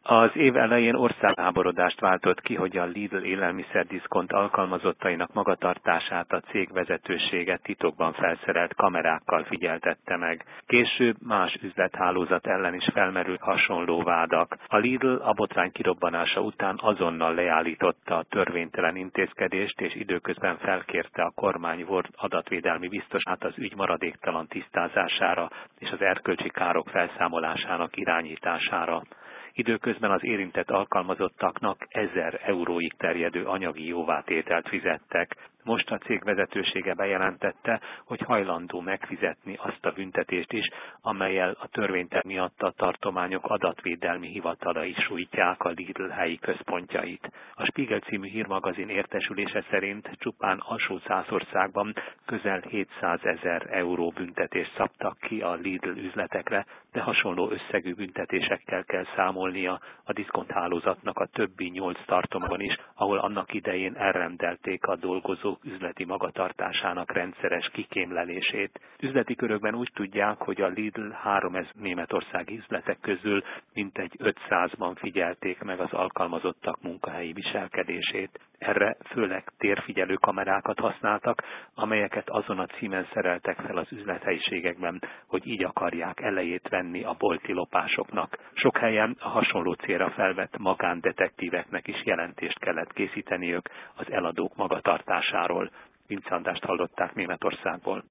Az év elején országháborodást váltott ki, hogy a Lidl élelmiszerdiszkont alkalmazottainak magatartását a cég vezetősége titokban felszerelt kamerákkal figyeltette meg. Később más üzlethálózat ellen is felmerült hasonló vádak. A Lidl a botrány kirobbanása után azonnal leállította a törvénytelen intézkedést, és időközben felkérte a kormány volt adatvédelmi biztosát az ügy maradéktalan tisztázására és az erkölcsi károk felszámolásának irányítására. Időközben az érintett alkalmazottaknak 1000 euróig terjedő anyagi jóvátételt fizettek. Most a cég vezetősége bejelentette, hogy hajlandó megfizetni azt a büntetést is, amellyel a törvénytelen miatt a tartományok adatvédelmi hivatalai sújtják a Lidl helyi központjait. A Spiegel című hírmagazin értesülése szerint csupán Alsó-Szászországban közel 700 000 euró büntetést szabtak ki a Lidl üzletekre, de hasonló összegű büntetésekkel kell számolnia a diszkonthálózatnak a többi 8 tartományban is, ahol annak idején elrendelték a dolgozók üzleti magatartásának rendszeres kikémlelését. Üzleti körökben úgy tudják, hogy a Lidl 3000 németországi üzletek közül mintegy 500-ban figyelték meg az alkalmazottak munkahelyi viselkedését. Erre főleg térfigyelő kamerákat használtak, amelyeket azon a címen szereltek fel az üzlethelyiségekben, hogy így akarják elejét venni a bolti lopásoknak. Sok helyen a hasonló célra felvett magándetektíveknek is jelentést kellett készíteniük az eladók magatartásáról. Vince Andrást hallották Németországból.